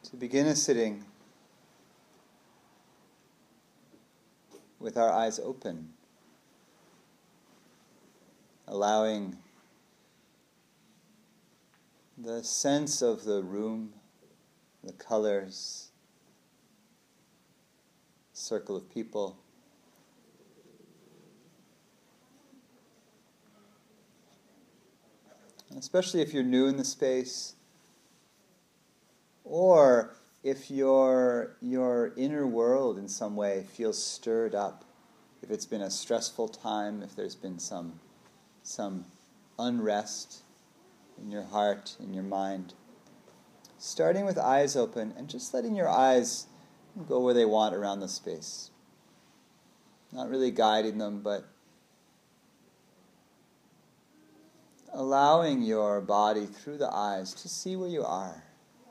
To begin a sitting with our eyes open, allowing the sense of the room, the colors, circle of people, especially if you're new in the space, or if your inner world in some way feels stirred up, if it's been a stressful time, if there's been some unrest in your heart, in your mind. Starting with eyes open and just letting your eyes go where they want around the space. Not really guiding them, but allowing your body through the eyes to see where you are.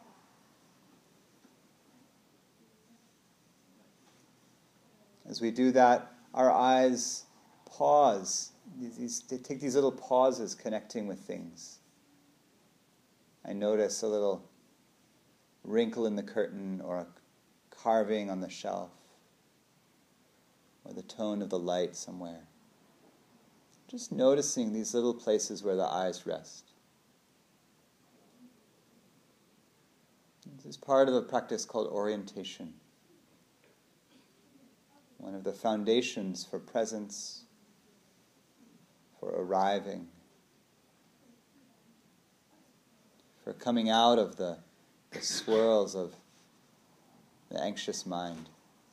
As we do that, our eyes pause. They take these little pauses connecting with things. I notice a little wrinkle in the curtain or a carving on the shelf or the tone of the light somewhere. Just noticing these little places where the eyes rest. This is part of a practice called orientation. One of the foundations for presence, for arriving, for coming out of the swirls of the anxious mind.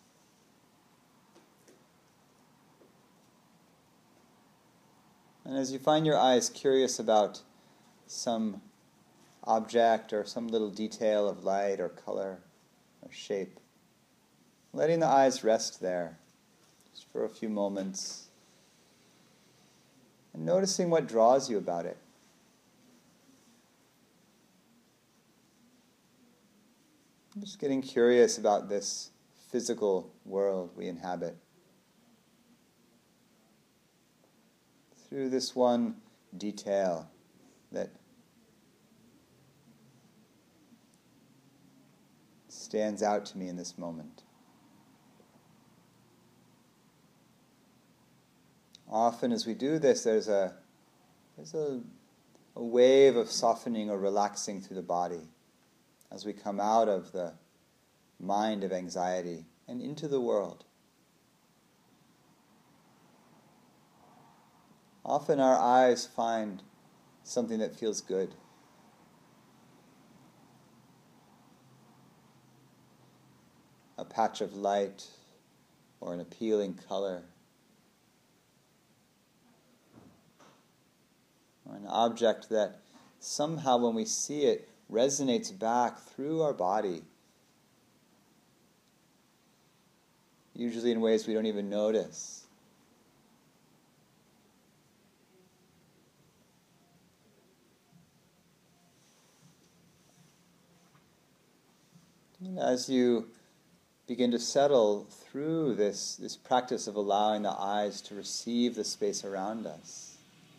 And as you find your eyes curious about some object or some little detail of light or color or shape, letting the eyes rest there just for a few moments and noticing what draws you about it. Just getting curious about this physical world we inhabit. Through this one detail that stands out to me in this moment. Often as we do this, there's a wave of softening or relaxing through the body as we come out of the mind of anxiety and into the world. Often our eyes find something that feels good. A patch of light or an appealing color. Or an object that somehow when we see it resonates back through our body, usually in ways we don't even notice. And as you begin to settle through this practice of allowing the eyes to receive the space around us,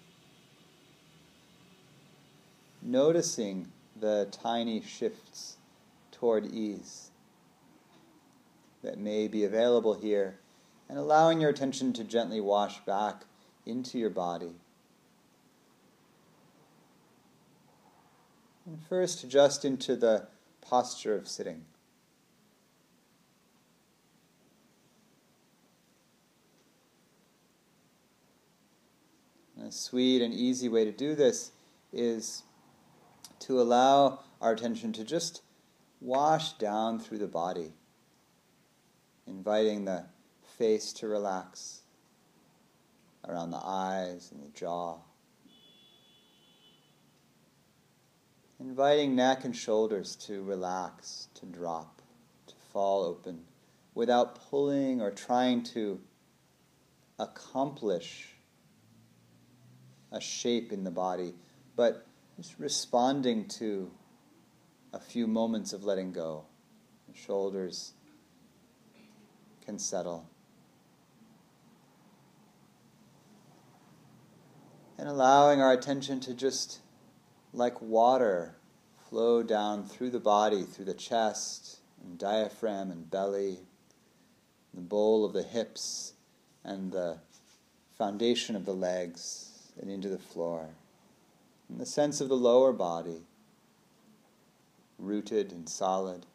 noticing the tiny shifts toward ease that may be available here, and allowing your attention to gently wash back into your body. And first, just into the posture of sitting. And a sweet and easy way to do this is to allow our attention to just wash down through the body, inviting the face to relax around the eyes and the jaw, inviting neck and shoulders to relax, to drop, to fall open, without pulling or trying to accomplish a shape in the body, but just responding to a few moments of letting go. The shoulders can settle. And allowing our attention to just, like water, flow down through the body, through the chest, and diaphragm and belly, the bowl of the hips, and the foundation of the legs, and into the floor. And the sense of the lower body, rooted and solid.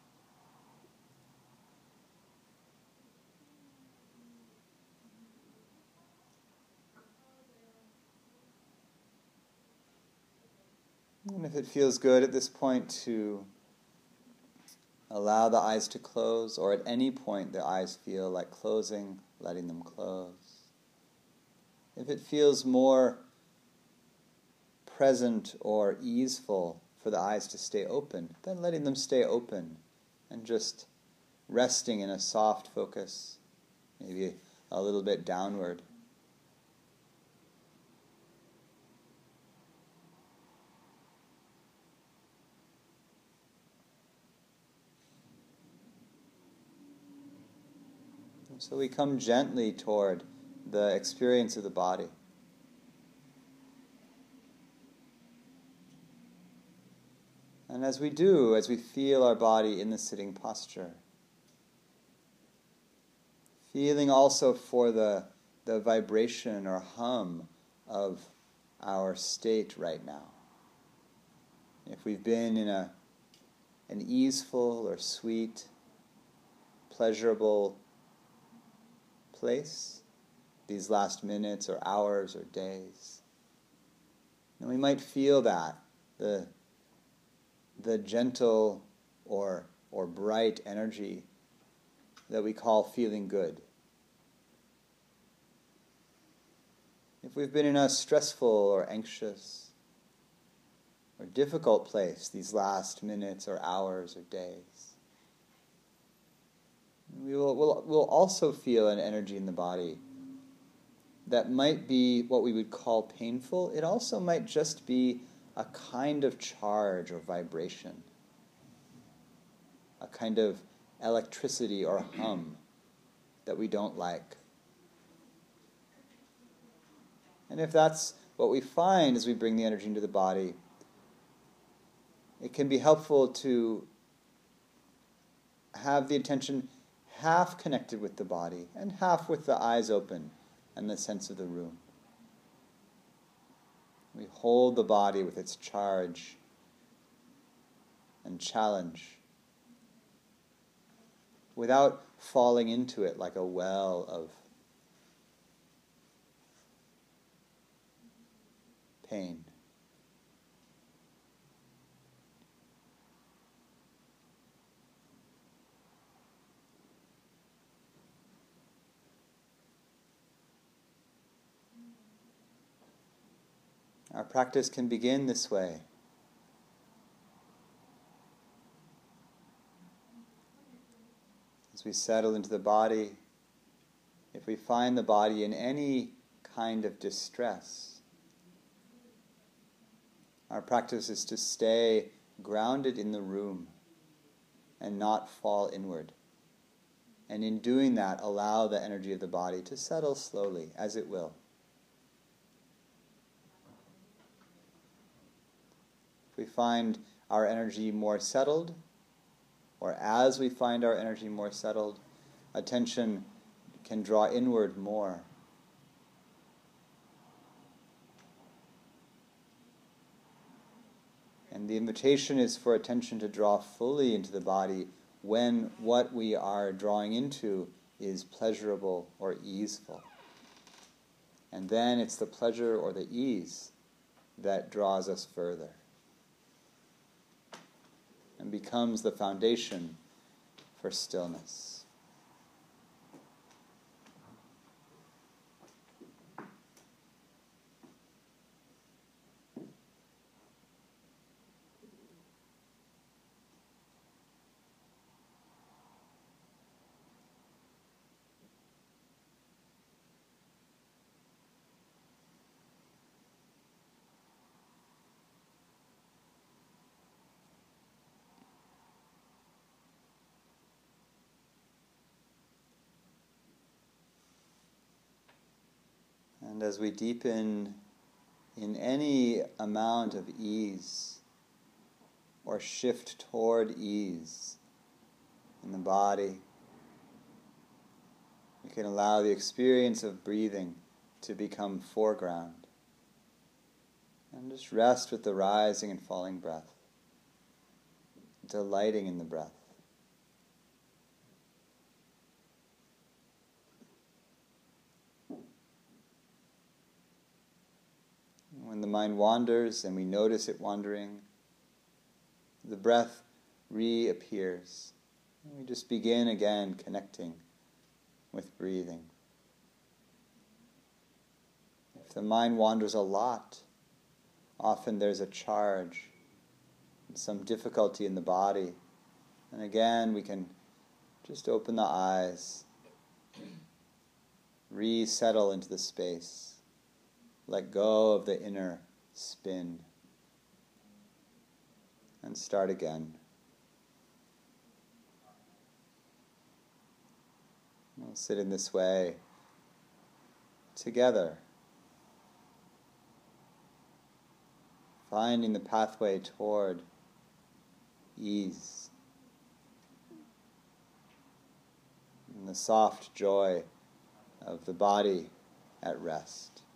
And if it feels good at this point to allow the eyes to close, or at any point the eyes feel like closing, letting them close. If it feels more present or easeful for the eyes to stay open, then letting them stay open and just resting in a soft focus, maybe a little bit downward. So we come gently toward the experience of the body. And as we do, as we feel our body in the sitting posture, feeling also for the vibration or hum of our state right now. If we've been in an easeful or sweet, pleasurable place these last minutes or hours or days, and we might feel that, the gentle or bright energy that we call feeling good. If we've been in a stressful or anxious or difficult place these last minutes or hours or days, we'll also feel an energy in the body that might be what we would call painful. It also might just be a kind of charge or vibration, a kind of electricity or hum that we don't like. And if that's what we find as we bring the energy into the body, it can be helpful to have the attention half connected with the body and half with the eyes open and the sense of the room. We hold the body with its charge and challenge without falling into it like a well of pain. Our practice can begin this way. As we settle into the body, if we find the body in any kind of distress, our practice is to stay grounded in the room and not fall inward. And in doing that, allow the energy of the body to settle slowly, as it will. If we find our energy more settled, or as we find our energy more settled, attention can draw inward more. And the invitation is for attention to draw fully into the body when what we are drawing into is pleasurable or easeful. And then it's the pleasure or the ease that draws us further and becomes the foundation for stillness. And as we deepen in any amount of ease, or shift toward ease in the body. You can allow the experience of breathing to become foreground. And just rest with the rising and falling breath, delighting in the breath. When the mind wanders and we notice it wandering, the breath reappears. And we just begin again connecting with breathing. If the mind wanders a lot, often there's a charge, some difficulty in the body. And again, we can just open the eyes, resettle into the space, let go of the inner spin, and start again. We'll sit in this way together, finding the pathway toward ease and the soft joy of the body at rest.